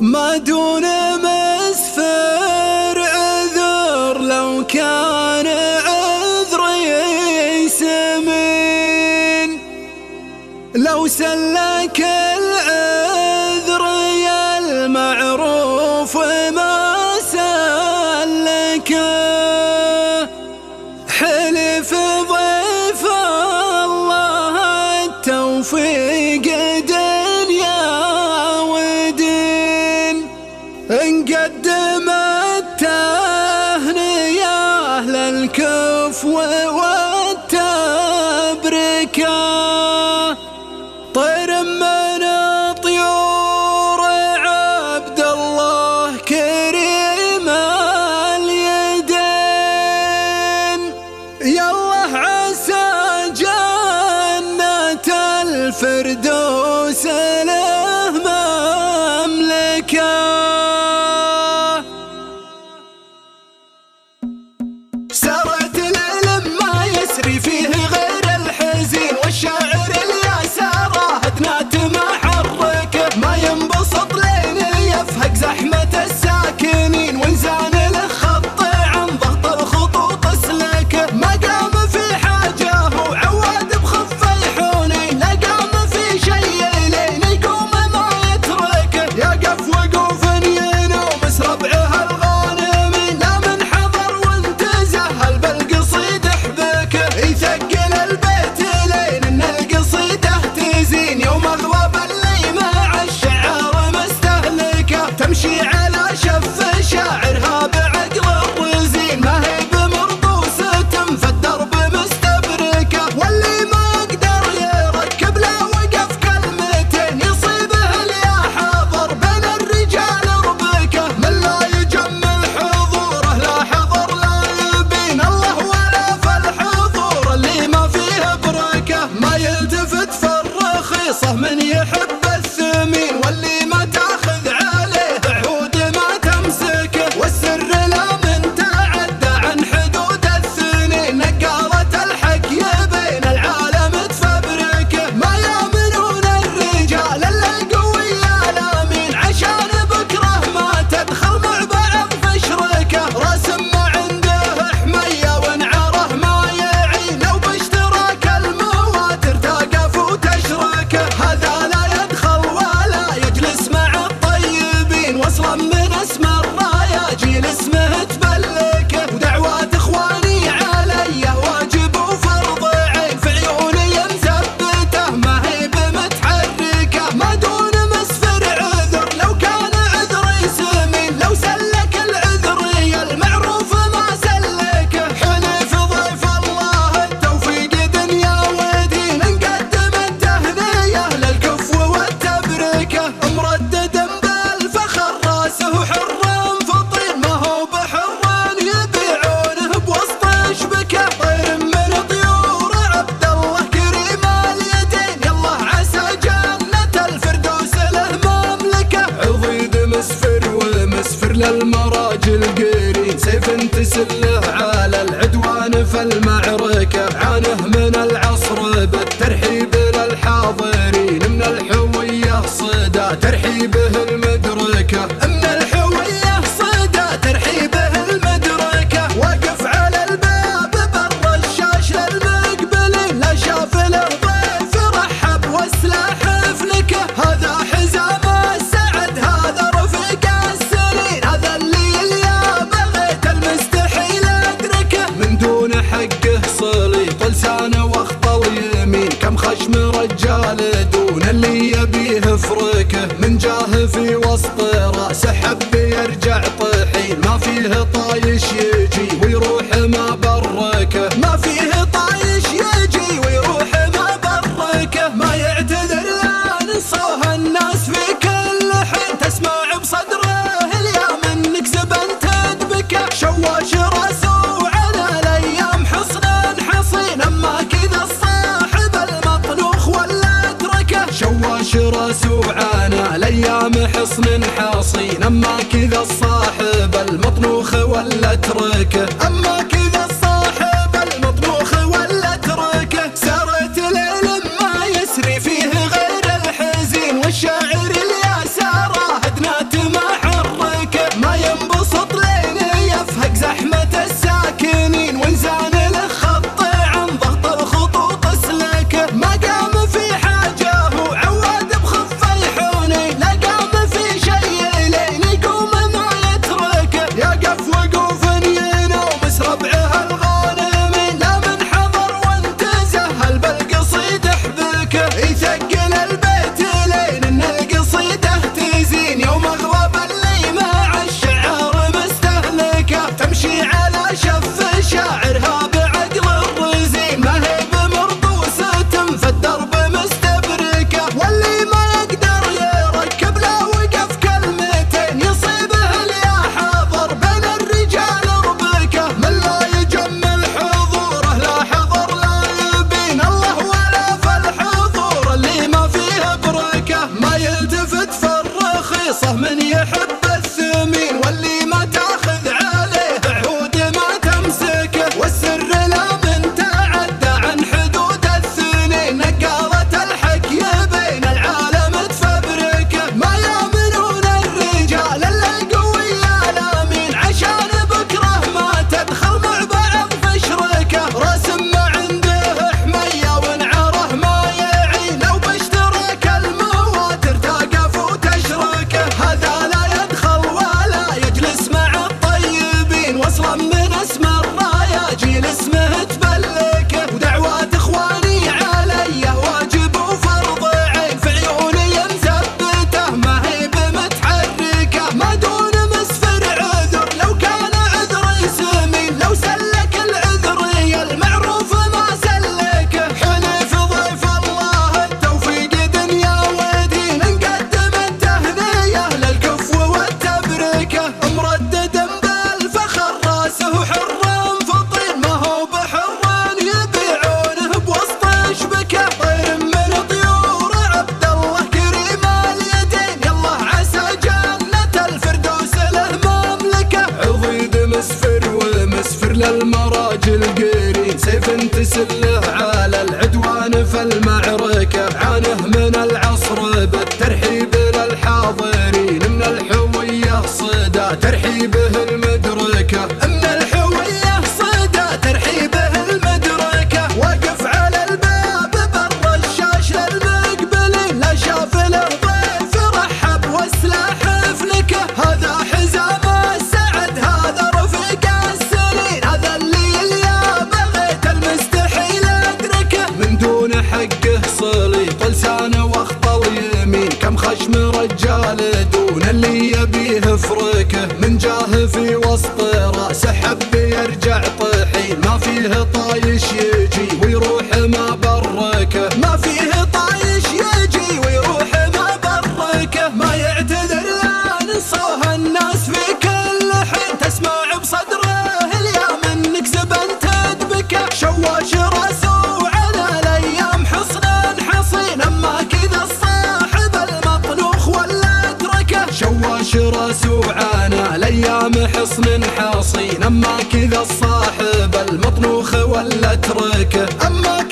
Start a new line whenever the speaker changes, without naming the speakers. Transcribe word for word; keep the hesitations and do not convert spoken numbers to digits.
ما دون مسفر عذر لو كان عذري سمين، لو سلك العذر يا المعروف ما سلكه، حلف ضيف الله التوفيق دنيا ودين، إن قدمت تهنية للكفو والتبركة، طير من طيور عبد الله كريم اليدين، يالله عسى جنة الفردوس له مملكة. سرت العلم ما يسري فيه غير الحزين، والشاعر اللي ساره هدنات ما حركه، ما ينبسط لين يفهق زحمة الساكنين، وانزان له خط عن ضغط الخطوط سلكه، ما قام في حاجه وعواد بخف يحوني، لا قام في شيء لين يقوم ما يتركه، يقف وقوف ينوم ربعه الغانمين، لا من حضر وانتزهل بالقصيد حبكه، يثقل البيت لين ان القصيده تزين، يوم اغلب اللي مع الشعر مستهلكه، تمشي على شف شاعرها بعقل الرزين، ما هي بمرقوسة فالدرب مستبركه، واللي ما يقدر يركب له وقف كلمتين، يصيبه اليا حاضر بين الرجال ربكه، من لا يجمل حضوره لا حضر لا يبين، الله ولا فالحضور اللي ما فيه بركه، ما يلتفت في الرخيصه من يحب الثمين، واللي ما تاخذ عليه عهود ما تمسكه، والسر لا من تعدى عن حدود الثنين، نقالة الحق يبين العالم تفبركه، ما يامنون الرجال الا قوية الامين، عشان بكره ما تدخل مع بعض في شركه، راسم ما عنده حمية وانعره ما يعين، لو باشتراك المواتر تقف وتشركه، هذا لا يدخل ولا يجلس مع الطيبين، واصلا من اسم الراية جيل اسمه تبلكه، ودعوات اخواني علي واجب وفرض عين، في عيوني مثبته ما هي بمتحركه، ما دون مسفر عذر لو كان عذري سمين، لو سلك العذر يا المعروف ما سلكه، حلف ضيف الله التوفيق دنيا ودين، ان قدمت تهنية للكفو والتبركه، مردد بالفخر راسه حرام فطين، ما هو بحران يبيعونه بوسط شبكه، طير من طيور عبد الله كريم اليدين، يالله عسى جنة الفردوس له مملكه، عضيد مسفر ومسفر للمراجل قرين، سيف تسله على العدوان في المعركه، عانه من العصر بالترحيب للحاضرين، من الحويه صدى ترحيبه المدركه، من الحويه صدى ترحيبه المدركه، واقف على الباب بالرشاش للمقبلين، لا شاف له ضيف رحب وسلاح فلكه، هذا حزام السعد هذا رفيق السنين، هذا اللي اليا بغيت المستحيل ادركه، من دون حقه صليط لسانه واخطى اليمين، كم خشم رجال دون اللي يبيه فركه، من جاه في وسط راسه حب يرجع طحين، ما فيه طايش يجي ويروح ما بركه، ما فيه طايش يجي ويروح ما بركه، ما يعتذر لا نصوها الناس في كل حين، تسمع بصدره اليا منك زبن تدبكه، شواش راسه على الايام حصن حصين، اما كذا الصاحب المطنوخ ولا اتركه، شواش راسه عانى الايام حصن حصين، اما كذا الصاحب المطنوخ ولا اتركه، اما كذا الصاحب المطبوخ ولا اتركه، سرت العلم ما يسري فيه غير الحزين، والشاعر اللي ساره هدنات ما له من يحب الثمين واللي ما تاخذ عليه عهود ما تمسكه، والسر لا من تعدى عن حدود الثنين، نقالة الحكي بين العالم تفبركه، ما يامنون الرجال الا قوي الامين، عشان بكره ما تدخل مع بعض في شركه، رسم ما عنده حميه ونعره ما يعين، لو باشتراك المواتر تقف وتشركه، هذا لا يدخل ولا يجلس مع الطيبين، واصلا من اسم الرايه جيل اسمه تبلكه، ودعوات اخواني علي واجب وفرض عين، في عيوني مثبته ما هي بمتحركه، ما دون مسفر عذر لو كان عذري سمين، لو سلك العذري المعروف ما سلكه، حلف ضيف الله التوفيق دنيا ودين، نقدم التهنيه للكفو والتبركه، مردد بالفخر راسه حر فطين، ما هو بحر يبيعونه بوسط شبكه، طير من طيور عبد الله كريم اليدين، يلا عسى جنة الفردوس له مملكه، عضيد مسفر ومسفر للمراجل قرين، سيف تسله على العدوان في المعركه، عانه من العصر بالترحيب للحاضرين، من الحويه صدى ترحيبه المدركه، من الحويه صدى ترحيبه المدركه، واقف على الباب بر الشاش للمقبلين، لا شاف له ضيف رحب وسلاح فلكه، هذا حزام السعد هذا رفيق السنين، هذا اللي اليا بغيت المستحيل ادركه، من دون حقه صليط لسانه واخطى اليمين، كم خشم رجال دون اللي يبيه فركه، من جاه في وسط راسه حب يرجع طحين، ما فيه طايش يجي ويروح ما بركه، ما فيه طايش يجي ويروح ما بركه، ما يعتذر لا نصوه الناس في كل حين، تسمع بصدره اليوم انك زبن تدبكه، شواش راسه على الايام حصن حصين، اما كذا الصاحب المطنوخ ولا تركه، شواش راسه عانى الايام حصن حصين، اما كذا الصاحب المطنوخ ولا تركه، اما